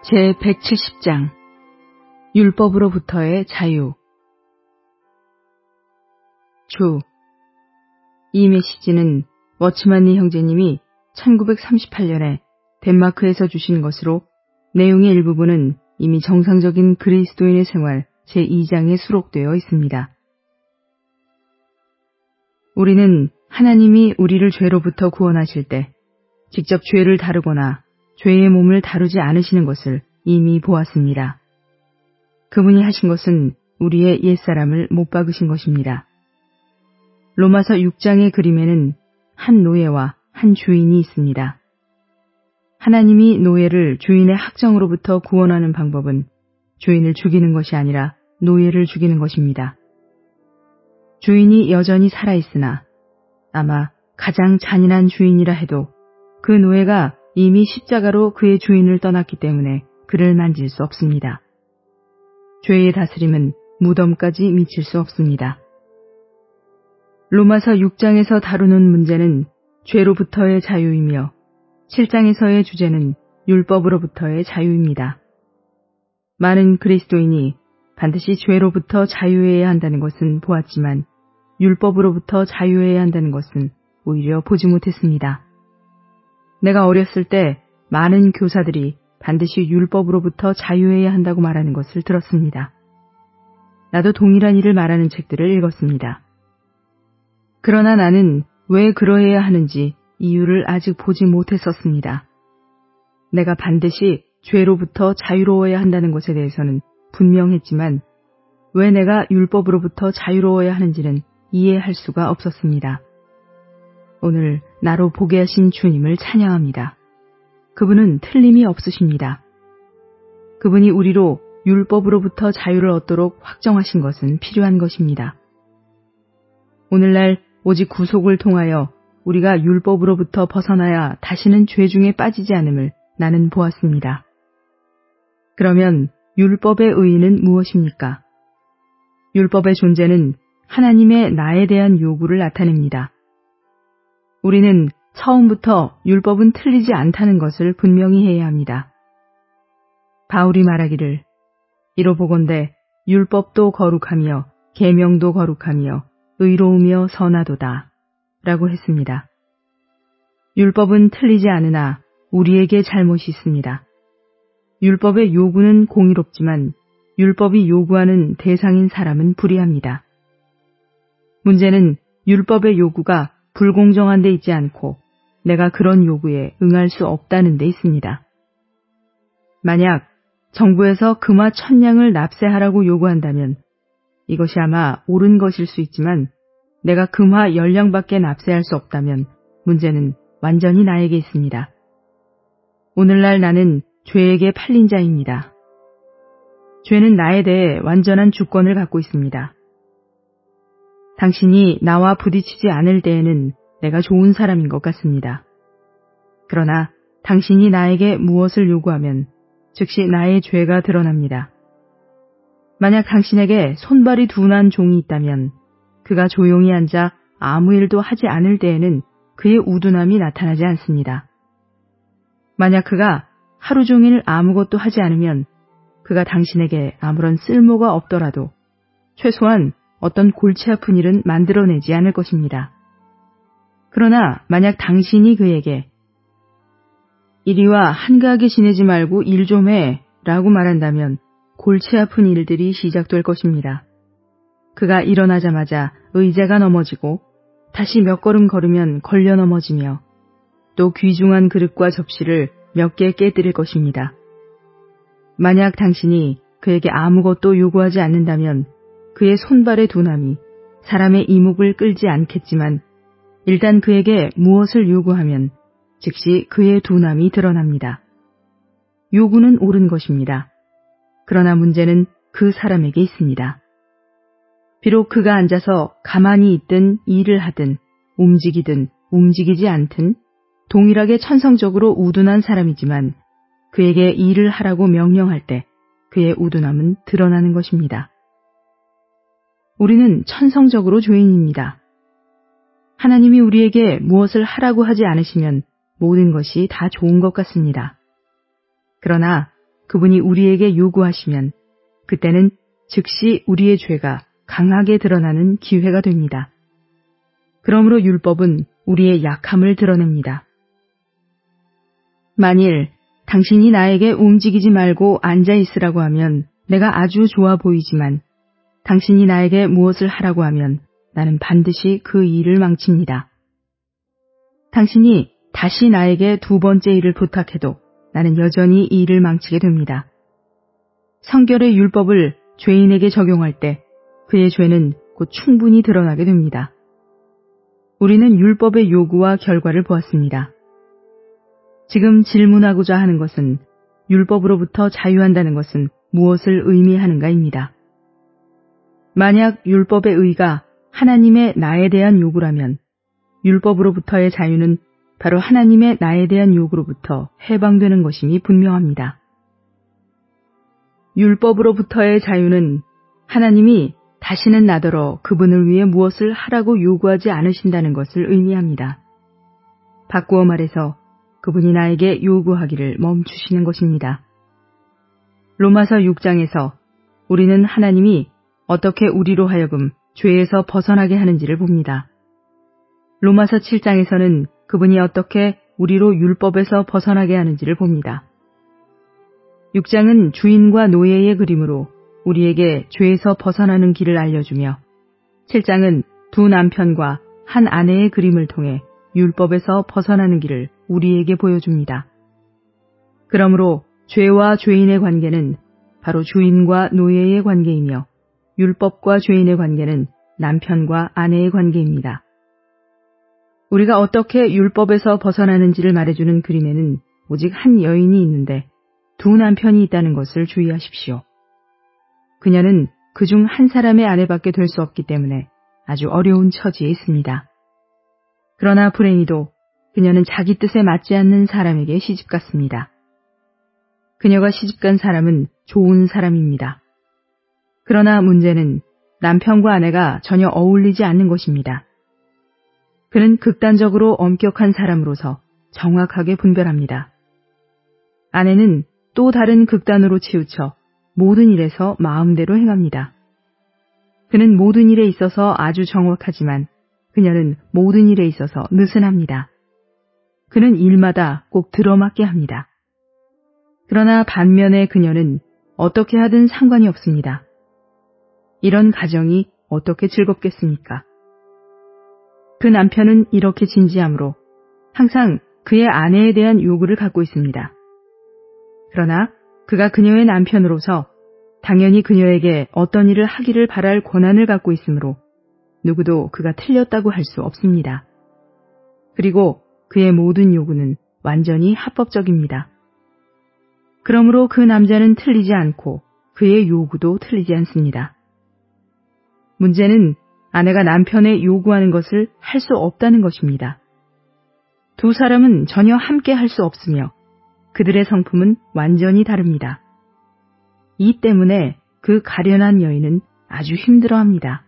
제170장 율법으로부터의 자유. 주. 이 메시지는 워츠만니 형제님이 1938년에 덴마크에서 주신 것으로 내용의 일부분은 이미 정상적인 그리스도인의 생활 제2장에 수록되어 있습니다. 우리는 하나님이 우리를 죄로부터 구원하실 때 직접 죄를 다루거나 죄의 몸을 다루지 않으시는 것을 이미 보았습니다. 그분이 하신 것은 우리의 옛사람을 못 박으신 것입니다. 로마서 6장의 그림에는 한 노예와 한 주인이 있습니다. 하나님이 노예를 주인의 학정으로부터 구원하는 방법은 주인을 죽이는 것이 아니라 노예를 죽이는 것입니다. 주인이 여전히 살아있으나 아마 가장 잔인한 주인이라 해도 그 노예가 이미 십자가로 그의 주인을 떠났기 때문에 그를 만질 수 없습니다. 죄의 다스림은 무덤까지 미칠 수 없습니다. 로마서 6장에서 다루는 문제는 죄로부터의 자유이며 7장에서의 주제는 율법으로부터의 자유입니다. 많은 그리스도인이 반드시 죄로부터 자유해야 한다는 것은 보았지만 율법으로부터 자유해야 한다는 것은 오히려 보지 못했습니다. 내가 어렸을 때 많은 교사들이 반드시 율법으로부터 자유해야 한다고 말하는 것을 들었습니다. 나도 동일한 일을 말하는 책들을 읽었습니다. 그러나 나는 왜 그러해야 하는지 이유를 아직 보지 못했었습니다. 내가 반드시 죄로부터 자유로워야 한다는 것에 대해서는 분명했지만 왜 내가 율법으로부터 자유로워야 하는지는 이해할 수가 없었습니다. 오늘 나로 보게 하신 주님을 찬양합니다. 그분은 틀림이 없으십니다. 그분이 우리로 율법으로부터 자유를 얻도록 확정하신 것은 필요한 것입니다. 오늘날 오직 구속을 통하여 우리가 율법으로부터 벗어나야 다시는 죄 중에 빠지지 않음을 나는 보았습니다. 그러면 율법의 의의는 무엇입니까? 율법의 존재는 하나님의 나에 대한 요구를 나타냅니다. 우리는 처음부터 율법은 틀리지 않다는 것을 분명히 해야 합니다. 바울이 말하기를 이로 보건대 율법도 거룩하며 계명도 거룩하며 의로우며 선하도다 라고 했습니다. 율법은 틀리지 않으나 우리에게 잘못이 있습니다. 율법의 요구는 공의롭지만 율법이 요구하는 대상인 사람은 불의합니다. 문제는 율법의 요구가 불공정한 데 있지 않고 내가 그런 요구에 응할 수 없다는 데 있습니다. 만약 정부에서 금화 1000냥을 납세하라고 요구한다면 이것이 아마 옳은 것일 수 있지만 내가 금화 10냥밖에 납세할 수 없다면 문제는 완전히 나에게 있습니다. 오늘날 나는 죄에게 팔린 자입니다. 죄는 나에 대해 완전한 주권을 갖고 있습니다. 당신이 나와 부딪히지 않을 때에는 내가 좋은 사람인 것 같습니다. 그러나 당신이 나에게 무엇을 요구하면 즉시 나의 죄가 드러납니다. 만약 당신에게 손발이 둔한 종이 있다면 그가 조용히 앉아 아무 일도 하지 않을 때에는 그의 우둔함이 나타나지 않습니다. 만약 그가 하루 종일 아무것도 하지 않으면 그가 당신에게 아무런 쓸모가 없더라도 최소한 어떤 골치 아픈 일은 만들어내지 않을 것입니다. 그러나 만약 당신이 그에게 이리와 한가하게 지내지 말고 일 좀 해 라고 말한다면 골치 아픈 일들이 시작될 것입니다. 그가 일어나자마자 의자가 넘어지고 다시 몇 걸음 걸으면 걸려 넘어지며 또 귀중한 그릇과 접시를 몇 개 깨뜨릴 것입니다. 만약 당신이 그에게 아무것도 요구하지 않는다면 그의 손발의 둔함이 사람의 이목을 끌지 않겠지만 일단 그에게 무엇을 요구하면 즉시 그의 둔함이 드러납니다. 요구는 옳은 것입니다. 그러나 문제는 그 사람에게 있습니다. 비록 그가 앉아서 가만히 있든 일을 하든 움직이든 움직이지 않든 동일하게 천성적으로 우둔한 사람이지만 그에게 일을 하라고 명령할 때 그의 우둔함은 드러나는 것입니다. 우리는 천성적으로 죄인입니다. 하나님이 우리에게 무엇을 하라고 하지 않으시면 모든 것이 다 좋은 것 같습니다. 그러나 그분이 우리에게 요구하시면 그때는 즉시 우리의 죄가 강하게 드러나는 기회가 됩니다. 그러므로 율법은 우리의 약함을 드러냅니다. 만일 당신이 나에게 움직이지 말고 앉아 있으라고 하면 내가 아주 좋아 보이지만 당신이 나에게 무엇을 하라고 하면 나는 반드시 그 일을 망칩니다. 당신이 다시 나에게 두 번째 일을 부탁해도 나는 여전히 이 일을 망치게 됩니다. 성결의 율법을 죄인에게 적용할 때 그의 죄는 곧 충분히 드러나게 됩니다. 우리는 율법의 요구와 결과를 보았습니다. 지금 질문하고자 하는 것은 율법으로부터 자유한다는 것은 무엇을 의미하는가입니다. 만약 율법의 의가 하나님의 나에 대한 요구라면 율법으로부터의 자유는 바로 하나님의 나에 대한 요구로부터 해방되는 것임이 분명합니다. 율법으로부터의 자유는 하나님이 다시는 나더러 그분을 위해 무엇을 하라고 요구하지 않으신다는 것을 의미합니다. 바꾸어 말해서 그분이 나에게 요구하기를 멈추시는 것입니다. 로마서 6장에서 우리는 하나님이 어떻게 우리로 하여금 죄에서 벗어나게 하는지를 봅니다. 로마서 7장에서는 그분이 어떻게 우리로 율법에서 벗어나게 하는지를 봅니다. 6장은 주인과 노예의 그림으로 우리에게 죄에서 벗어나는 길을 알려주며 7장은 두 남편과 한 아내의 그림을 통해 율법에서 벗어나는 길을 우리에게 보여줍니다. 그러므로 죄와 죄인의 관계는 바로 주인과 노예의 관계이며 율법과 죄인의 관계는 남편과 아내의 관계입니다. 우리가 어떻게 율법에서 벗어나는지를 말해주는 그림에는 오직 한 여인이 있는데 두 남편이 있다는 것을 주의하십시오. 그녀는 그중 한 사람의 아내밖에 될 수 없기 때문에 아주 어려운 처지에 있습니다. 그러나 불행히도 그녀는 자기 뜻에 맞지 않는 사람에게 시집갔습니다. 그녀가 시집간 사람은 좋은 사람입니다. 그러나 문제는 남편과 아내가 전혀 어울리지 않는 것입니다. 그는 극단적으로 엄격한 사람으로서 정확하게 분별합니다. 아내는 또 다른 극단으로 치우쳐 모든 일에서 마음대로 행합니다. 그는 모든 일에 있어서 아주 정확하지만 그녀는 모든 일에 있어서 느슨합니다. 그는 일마다 꼭 들어맞게 합니다. 그러나 반면에 그녀는 어떻게 하든 상관이 없습니다. 이런 가정이 어떻게 즐겁겠습니까? 그 남편은 이렇게 진지하므로 항상 그의 아내에 대한 요구를 갖고 있습니다. 그러나 그가 그녀의 남편으로서 당연히 그녀에게 어떤 일을 하기를 바랄 권한을 갖고 있으므로 누구도 그가 틀렸다고 할 수 없습니다. 그리고 그의 모든 요구는 완전히 합법적입니다. 그러므로 그 남자는 틀리지 않고 그의 요구도 틀리지 않습니다. 문제는 아내가 남편의 요구하는 것을 할 수 없다는 것입니다. 두 사람은 전혀 함께 할 수 없으며 그들의 성품은 완전히 다릅니다. 이 때문에 그 가련한 여인은 아주 힘들어합니다.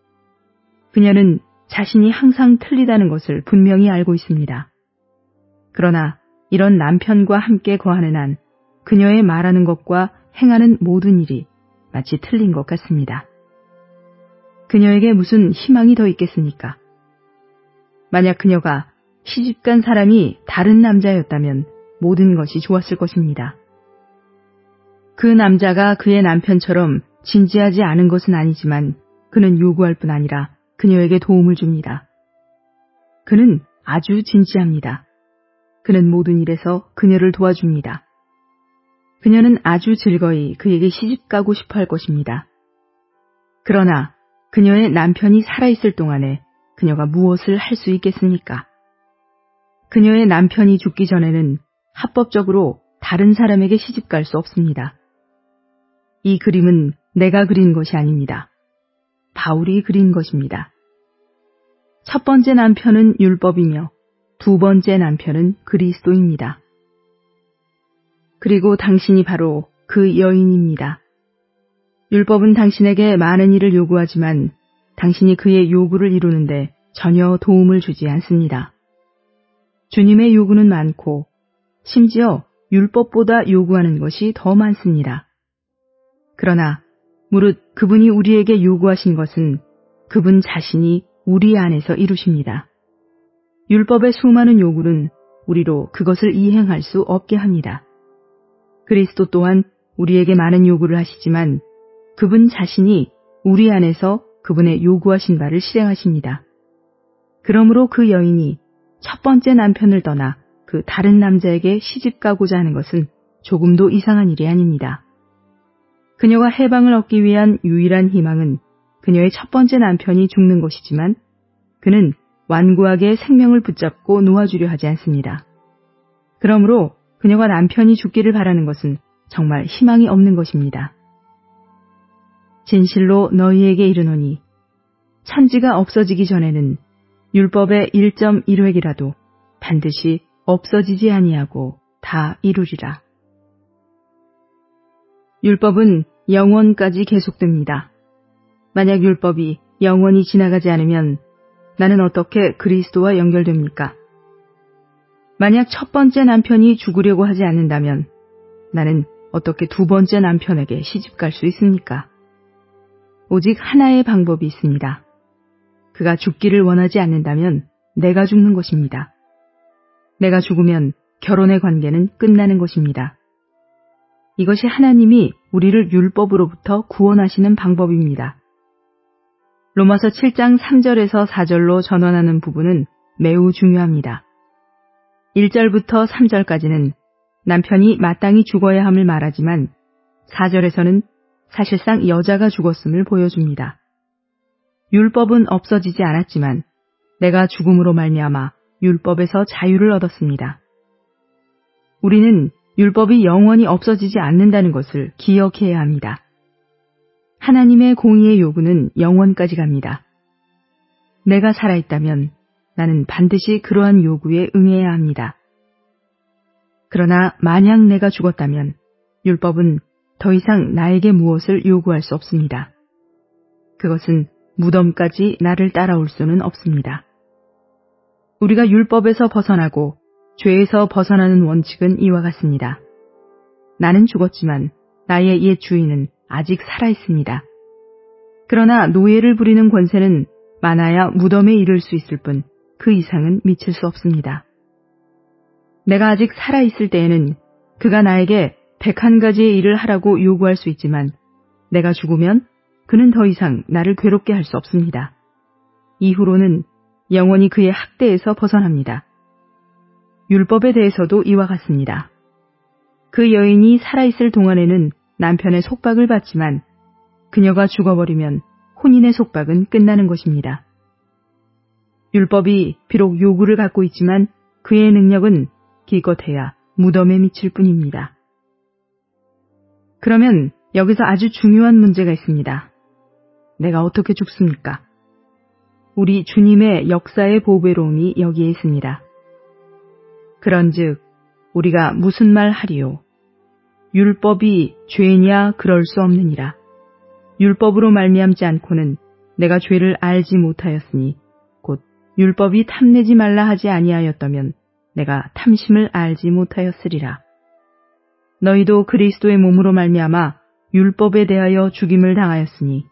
그녀는 자신이 항상 틀리다는 것을 분명히 알고 있습니다. 그러나 이런 남편과 함께 거하는 한 그녀의 말하는 것과 행하는 모든 일이 마치 틀린 것 같습니다. 그녀에게 무슨 희망이 더 있겠습니까? 만약 그녀가 시집간 사람이 다른 남자였다면 모든 것이 좋았을 것입니다. 그 남자가 그의 남편처럼 진지하지 않은 것은 아니지만 그는 요구할 뿐 아니라 그녀에게 도움을 줍니다. 그는 아주 진지합니다. 그는 모든 일에서 그녀를 도와줍니다. 그녀는 아주 즐거이 그에게 시집가고 싶어 할 것입니다. 그러나 그녀의 남편이 살아있을 동안에 그녀가 무엇을 할 수 있겠습니까? 그녀의 남편이 죽기 전에는 합법적으로 다른 사람에게 시집갈 수 없습니다. 이 그림은 내가 그린 것이 아닙니다. 바울이 그린 것입니다. 첫 번째 남편은 율법이며 두 번째 남편은 그리스도입니다. 그리고 당신이 바로 그 여인입니다. 율법은 당신에게 많은 일을 요구하지만 당신이 그의 요구를 이루는데 전혀 도움을 주지 않습니다. 주님의 요구는 많고 심지어 율법보다 요구하는 것이 더 많습니다. 그러나 무릇 그분이 우리에게 요구하신 것은 그분 자신이 우리 안에서 이루십니다. 율법의 수많은 요구는 우리로 그것을 이행할 수 없게 합니다. 그리스도 또한 우리에게 많은 요구를 하시지만 그분 자신이 우리 안에서 그분의 요구하신 바를 실행하십니다. 그러므로 그 여인이 첫 번째 남편을 떠나 그 다른 남자에게 시집가고자 하는 것은 조금도 이상한 일이 아닙니다. 그녀가 해방을 얻기 위한 유일한 희망은 그녀의 첫 번째 남편이 죽는 것이지만 그는 완고하게 생명을 붙잡고 놓아주려 하지 않습니다. 그러므로 그녀가 남편이 죽기를 바라는 것은 정말 희망이 없는 것입니다. 진실로 너희에게 이르노니 천지가 없어지기 전에는 율법의 1.1획이라도 반드시 없어지지 아니하고 다 이루리라. 율법은 영원까지 계속됩니다. 만약 율법이 영원히 지나가지 않으면 나는 어떻게 그리스도와 연결됩니까? 만약 첫 번째 남편이 죽으려고 하지 않는다면 나는 어떻게 두 번째 남편에게 시집갈 수 있습니까? 오직 하나의 방법이 있습니다. 그가 죽기를 원하지 않는다면 내가 죽는 것입니다. 내가 죽으면 결혼의 관계는 끝나는 것입니다. 이것이 하나님이 우리를 율법으로부터 구원하시는 방법입니다. 로마서 7장 3절에서 4절로 전환하는 부분은 매우 중요합니다. 1절부터 3절까지는 남편이 마땅히 죽어야 함을 말하지만 4절에서는 사실상 여자가 죽었음을 보여줍니다. 율법은 없어지지 않았지만 내가 죽음으로 말미암아 율법에서 자유를 얻었습니다. 우리는 율법이 영원히 없어지지 않는다는 것을 기억해야 합니다. 하나님의 공의의 요구는 영원까지 갑니다. 내가 살아있다면 나는 반드시 그러한 요구에 응해야 합니다. 그러나 만약 내가 죽었다면 율법은 더 이상 나에게 무엇을 요구할 수 없습니다. 그것은 무덤까지 나를 따라올 수는 없습니다. 우리가 율법에서 벗어나고 죄에서 벗어나는 원칙은 이와 같습니다. 나는 죽었지만 나의 옛 주인은 아직 살아있습니다. 그러나 노예를 부리는 권세는 많아야 무덤에 이를 수 있을 뿐 그 이상은 미칠 수 없습니다. 내가 아직 살아있을 때에는 그가 나에게 101가지의 일을 하라고 요구할 수 있지만 내가 죽으면 그는 더 이상 나를 괴롭게 할 수 없습니다. 이후로는 영원히 그의 학대에서 벗어납니다. 율법에 대해서도 이와 같습니다. 그 여인이 살아있을 동안에는 남편의 속박을 받지만 그녀가 죽어버리면 혼인의 속박은 끝나는 것입니다. 율법이 비록 요구를 갖고 있지만 그의 능력은 기껏해야 무덤에 미칠 뿐입니다. 그러면 여기서 아주 중요한 문제가 있습니다. 내가 어떻게 죽습니까? 우리 주님의 역사의 보배로움이 여기에 있습니다. 그런즉 우리가 무슨 말 하리요? 율법이 죄냐 그럴 수 없느니라. 율법으로 말미암지 않고는 내가 죄를 알지 못하였으니 곧 율법이 탐내지 말라 하지 아니하였다면 내가 탐심을 알지 못하였으리라. 너희도 그리스도의 몸으로 말미암아 율법에 대하여 죽임을 당하였으니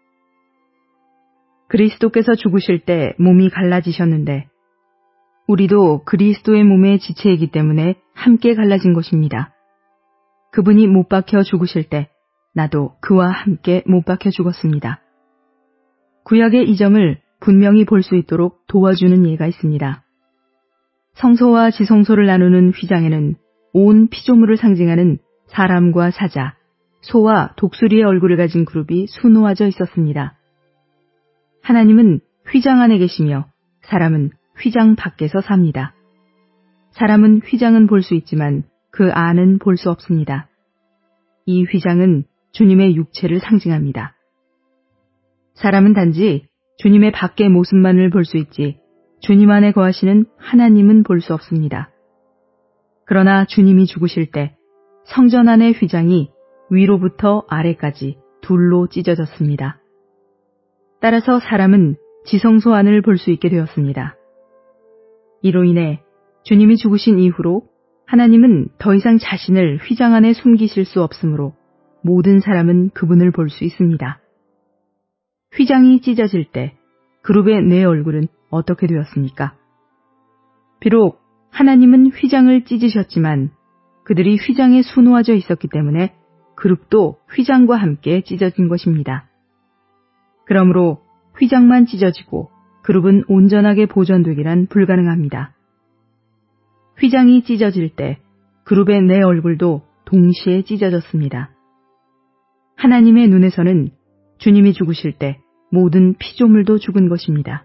그리스도께서 죽으실 때 몸이 갈라지셨는데 우리도 그리스도의 몸의 지체이기 때문에 함께 갈라진 것입니다. 그분이 못 박혀 죽으실 때 나도 그와 함께 못 박혀 죽었습니다. 구약의 이 점을 분명히 볼 수 있도록 도와주는 예가 있습니다. 성소와 지성소를 나누는 휘장에는 온 피조물을 상징하는 사람과 사자, 소와 독수리의 얼굴을 가진 그룹이 수놓아져 있었습니다. 하나님은 휘장 안에 계시며 사람은 휘장 밖에서 삽니다. 사람은 휘장은 볼 수 있지만 그 안은 볼 수 없습니다. 이 휘장은 주님의 육체를 상징합니다. 사람은 단지 주님의 밖의 모습만을 볼 수 있지 주님 안에 거하시는 하나님은 볼 수 없습니다. 그러나 주님이 죽으실 때 성전 안의 휘장이 위로부터 아래까지 둘로 찢어졌습니다. 따라서 사람은 지성소 안을 볼 수 있게 되었습니다. 이로 인해 주님이 죽으신 이후로 하나님은 더 이상 자신을 휘장 안에 숨기실 수 없으므로 모든 사람은 그분을 볼 수 있습니다. 휘장이 찢어질 때 그룹의 내 얼굴은 어떻게 되었습니까? 비록 하나님은 휘장을 찢으셨지만 그들이 휘장에 수놓아져 있었기 때문에 그룹도 휘장과 함께 찢어진 것입니다. 그러므로 휘장만 찢어지고 그룹은 온전하게 보존되기란 불가능합니다. 휘장이 찢어질 때 그룹의 내 얼굴도 동시에 찢어졌습니다. 하나님의 눈에서는 주님이 죽으실 때 모든 피조물도 죽은 것입니다.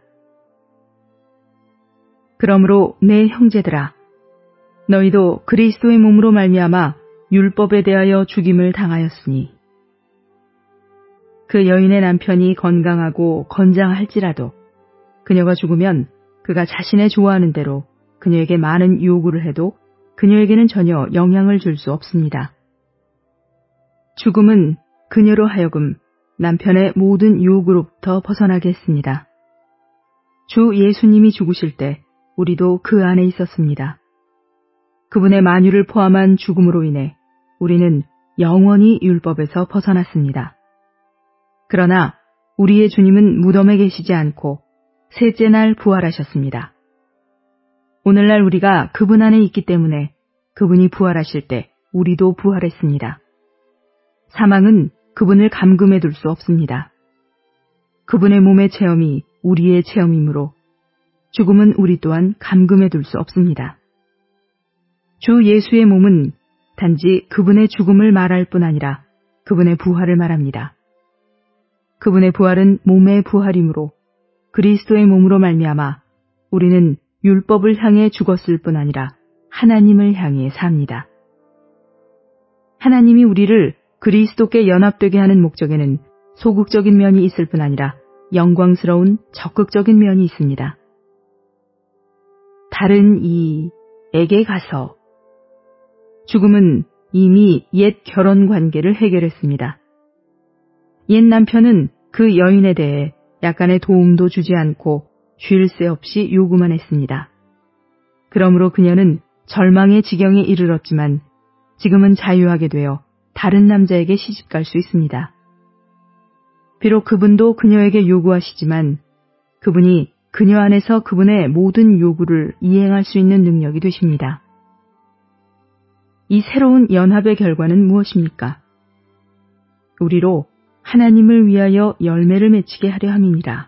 그러므로 내 형제들아, 너희도 그리스도의 몸으로 말미암아 율법에 대하여 죽임을 당하였으니 그 여인의 남편이 건강하고 건장할지라도 그녀가 죽으면 그가 자신의 좋아하는 대로 그녀에게 많은 요구를 해도 그녀에게는 전혀 영향을 줄 수 없습니다. 죽음은 그녀로 하여금 남편의 모든 유혹으로부터 벗어나게 했습니다. 주 예수님이 죽으실 때 우리도 그 안에 있었습니다. 그분의 만유를 포함한 죽음으로 인해 우리는 영원히 율법에서 벗어났습니다. 그러나 우리의 주님은 무덤에 계시지 않고 셋째 날 부활하셨습니다. 오늘날 우리가 그분 안에 있기 때문에 그분이 부활하실 때 우리도 부활했습니다. 사망은 그분을 감금해 둘 수 없습니다. 그분의 몸의 체험이 우리의 체험이므로 죽음은 우리 또한 감금해 둘 수 없습니다. 주 예수의 몸은 단지 그분의 죽음을 말할 뿐 아니라 그분의 부활을 말합니다. 그분의 부활은 몸의 부활이므로 그리스도의 몸으로 말미암아 우리는 율법을 향해 죽었을 뿐 아니라 하나님을 향해 삽니다. 하나님이 우리를 그리스도께 연합되게 하는 목적에는 소극적인 면이 있을 뿐 아니라 영광스러운 적극적인 면이 있습니다. 다른 이에게 가서 죽음은 이미 옛 결혼 관계를 해결했습니다. 옛 남편은 그 여인에 대해 약간의 도움도 주지 않고 쉴 새 없이 요구만 했습니다. 그러므로 그녀는 절망의 지경에 이르렀지만 지금은 자유하게 되어 다른 남자에게 시집갈 수 있습니다. 비록 그분도 그녀에게 요구하시지만 그분이 그녀 안에서 그분의 모든 요구를 이행할 수 있는 능력이 되십니다. 이 새로운 연합의 결과는 무엇입니까? 우리로 하나님을 위하여 열매를 맺히게 하려 함이니라.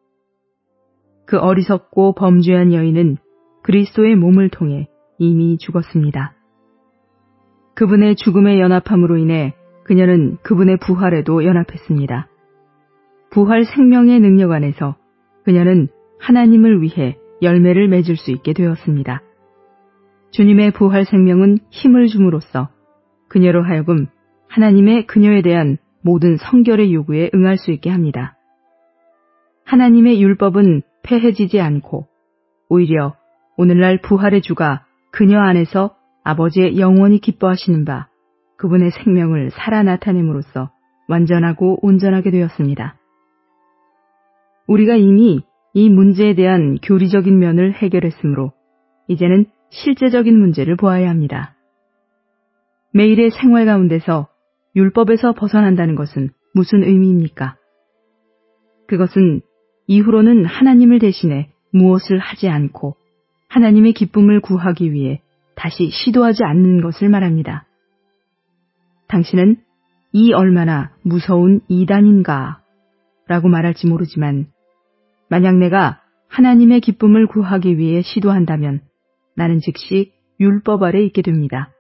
그 어리석고 범죄한 여인은 그리스도의 몸을 통해 이미 죽었습니다. 그분의 죽음에 연합함으로 인해 그녀는 그분의 부활에도 연합했습니다. 부활 생명의 능력 안에서 그녀는 하나님을 위해 열매를 맺을 수 있게 되었습니다. 주님의 부활 생명은 힘을 줌으로써 그녀로 하여금 하나님의 그녀에 대한 모든 성결의 요구에 응할 수 있게 합니다. 하나님의 율법은 폐해지지 않고 오히려 오늘날 부활의 주가 그녀 안에서 아버지의 영원히 기뻐하시는 바 그분의 생명을 살아 나타냄으로써 완전하고 온전하게 되었습니다. 우리가 이미 이 문제에 대한 교리적인 면을 해결했으므로 이제는 실제적인 문제를 보아야 합니다. 매일의 생활 가운데서 율법에서 벗어난다는 것은 무슨 의미입니까? 그것은 이후로는 하나님을 대신해 무엇을 하지 않고 하나님의 기쁨을 구하기 위해 다시 시도하지 않는 것을 말합니다. 당신은 이 얼마나 무서운 이단인가 라고 말할지 모르지만 만약 내가 하나님의 기쁨을 구하기 위해 시도한다면 나는 즉시 율법 아래 있게 됩니다.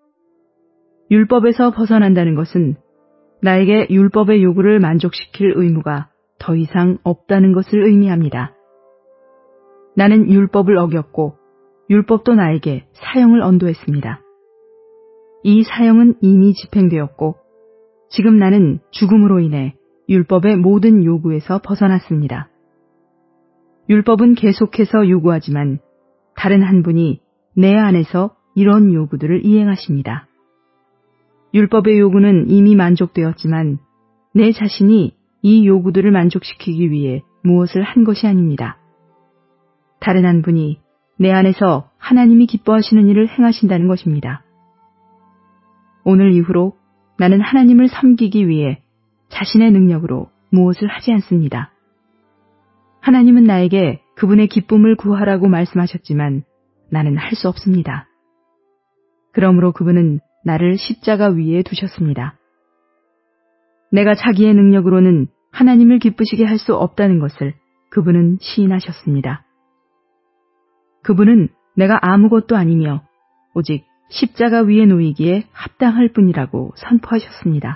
율법에서 벗어난다는 것은 나에게 율법의 요구를 만족시킬 의무가 더 이상 없다는 것을 의미합니다. 나는 율법을 어겼고 율법도 나에게 사형을 언도했습니다. 이 사형은 이미 집행되었고 지금 나는 죽음으로 인해 율법의 모든 요구에서 벗어났습니다. 율법은 계속해서 요구하지만 다른 한 분이 내 안에서 이런 요구들을 이행하십니다. 율법의 요구는 이미 만족되었지만 내 자신이 이 요구들을 만족시키기 위해 무엇을 한 것이 아닙니다. 다른 한 분이 내 안에서 하나님이 기뻐하시는 일을 행하신다는 것입니다. 오늘 이후로 나는 하나님을 섬기기 위해 자신의 능력으로 무엇을 하지 않습니다. 하나님은 나에게 그분의 기쁨을 구하라고 말씀하셨지만 나는 할 수 없습니다. 그러므로 그분은 나를 십자가 위에 두셨습니다. 내가 자기의 능력으로는 하나님을 기쁘시게 할 수 없다는 것을 그분은 시인하셨습니다. 그분은 내가 아무것도 아니며 오직 십자가 위에 놓이기에 합당할 뿐이라고 선포하셨습니다.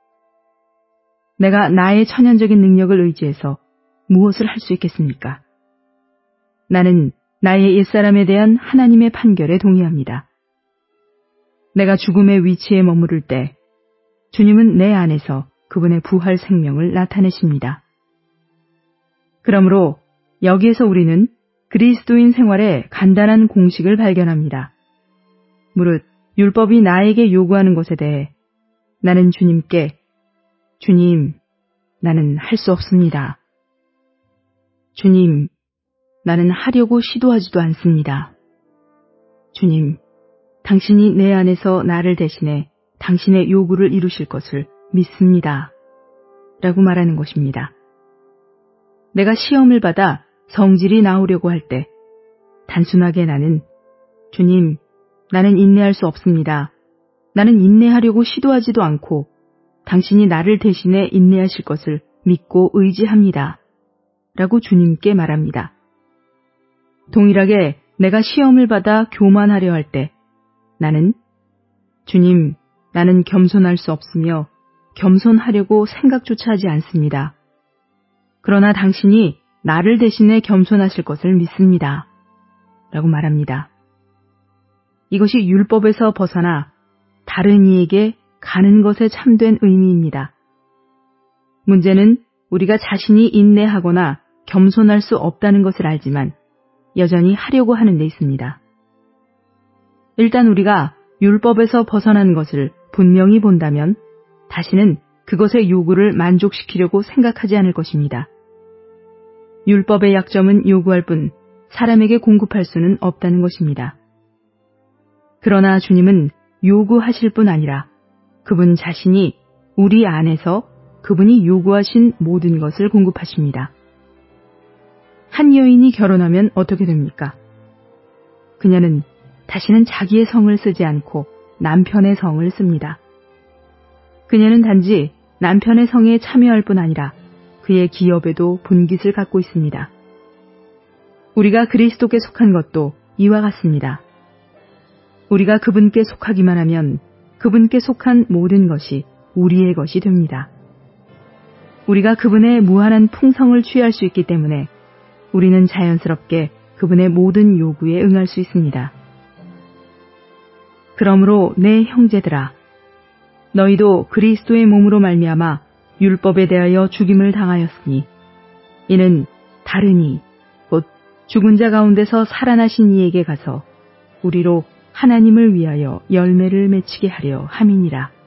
내가 나의 천연적인 능력을 의지해서 무엇을 할 수 있겠습니까? 나는 나의 옛사람에 대한 하나님의 판결에 동의합니다. 내가 죽음의 위치에 머무를 때 주님은 내 안에서 그분의 부활 생명을 나타내십니다. 그러므로 여기에서 우리는 그리스도인 생활의 간단한 공식을 발견합니다. 무릇 율법이 나에게 요구하는 것에 대해 나는 주님께 주님, 나는 할 수 없습니다. 주님, 나는 하려고 시도하지도 않습니다. 주님, 당신이 내 안에서 나를 대신해 당신의 요구를 이루실 것을 믿습니다. 라고 말하는 것입니다. 내가 시험을 받아 성질이 나오려고 할 때 단순하게 나는 주님, 나는 인내할 수 없습니다. 나는 인내하려고 시도하지도 않고 당신이 나를 대신해 인내하실 것을 믿고 의지합니다. 라고 주님께 말합니다. 동일하게 내가 시험을 받아 교만하려 할 때 나는 주님, 나는 겸손할 수 없으며 겸손하려고 생각조차 하지 않습니다. 그러나 당신이 나를 대신해 겸손하실 것을 믿습니다. 라고 말합니다. 이것이 율법에서 벗어나 다른 이에게 가는 것에 참된 의미입니다. 문제는 우리가 자신이 인내하거나 겸손할 수 없다는 것을 알지만 여전히 하려고 하는 데 있습니다. 일단 우리가 율법에서 벗어난 것을 분명히 본다면 다시는 그것의 요구를 만족시키려고 생각하지 않을 것입니다. 율법의 약점은 요구할 뿐 사람에게 공급할 수는 없다는 것입니다. 그러나 주님은 요구하실 뿐 아니라 그분 자신이 우리 안에서 그분이 요구하신 모든 것을 공급하십니다. 한 여인이 결혼하면 어떻게 됩니까? 그녀는 다시는 자기의 성을 쓰지 않고 남편의 성을 씁니다. 그녀는 단지 남편의 성에 참여할 뿐 아니라 그의 기업에도 분깃을 갖고 있습니다. 우리가 그리스도께 속한 것도 이와 같습니다. 우리가 그분께 속하기만 하면 그분께 속한 모든 것이 우리의 것이 됩니다. 우리가 그분의 무한한 풍성을 취할 수 있기 때문에 우리는 자연스럽게 그분의 모든 요구에 응할 수 있습니다. 그러므로 내 형제들아, 너희도 그리스도의 몸으로 말미암아 율법에 대하여 죽임을 당하였으니 이는 다른 이, 곧 죽은 자 가운데서 살아나신 이에게 가서 우리로 하나님을 위하여 열매를 맺히게 하려 함이니라.